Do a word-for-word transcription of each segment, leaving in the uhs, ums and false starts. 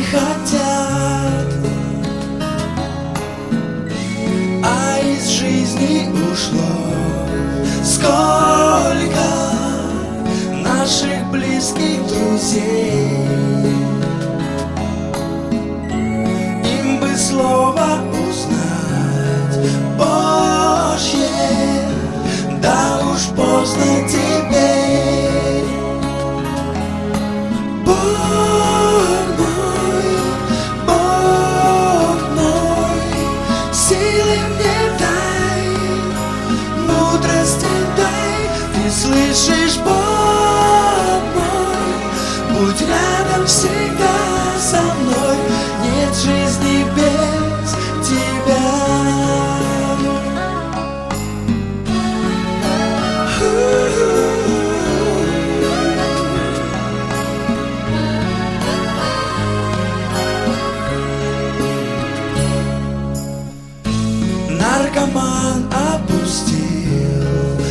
хотят, а из жизни ушло сколько наших близких друзей. Им бы слово узнать Божье, да уж поздно теперь. Бог мой, Бог мой, силы мне дай, мудрости дай. Ты слышишь, Бог мой, будь рядом всегда со мной. Нет жизни без тебя. Наркоман опустил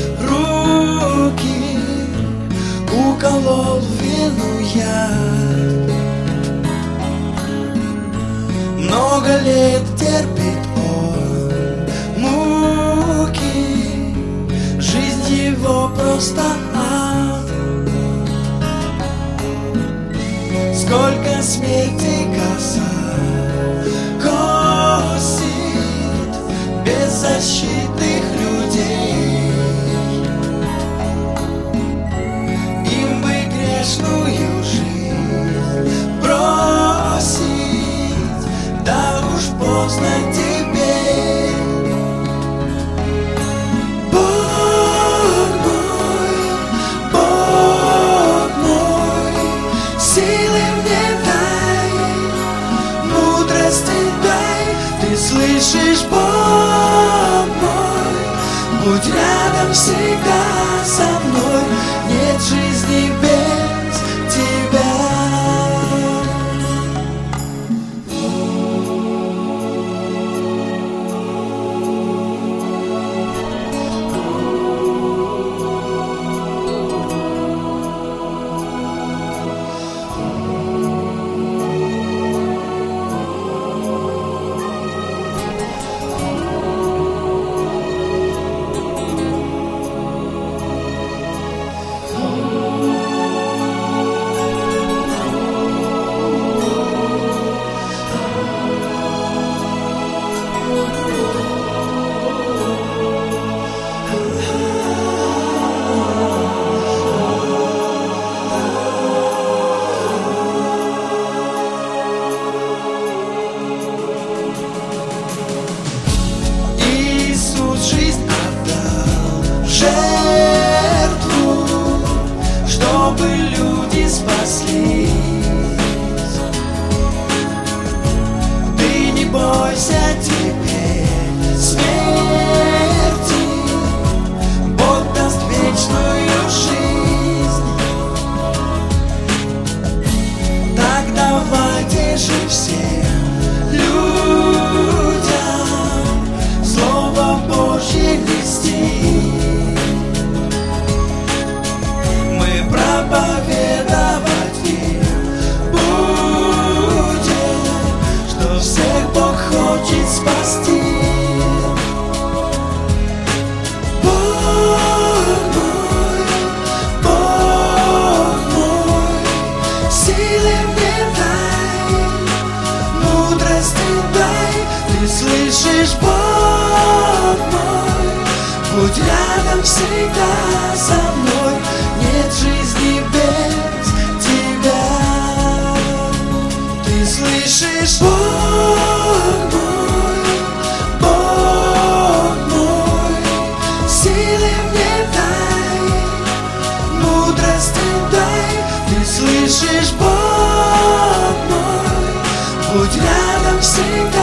руки, уколол вину я. Много лет терпит он муки, жизнь его просто ад. Сколько смерти косит беззащитных людей. Им бы грешную жизнь бросить, да уж поздно теперь. Бог мой, Бог мой, силы мне дай, мудрости дай. Ты слышишь, Бог мой, будь рядом всегда со мной. Нет жизни без тебя. Жертву, чтобы люди спаслись. Ты не бойся теперь смерти, Бог даст вечную жизнь. Так давайте же всем людям Слово Божье нести. Проповедовать им будем, что всех Бог хочет спасти. Бог мой, Бог мой, силы мне дай, мудрости дай. Ты слышишь, Бог мой, будь рядом всегда со мной. Нет жизни без тебя. Ты слышишь, Бог мой, Бог мой, силы мне дай, мудрости дай. Ты слышишь, Бог мой, будь рядом всегда.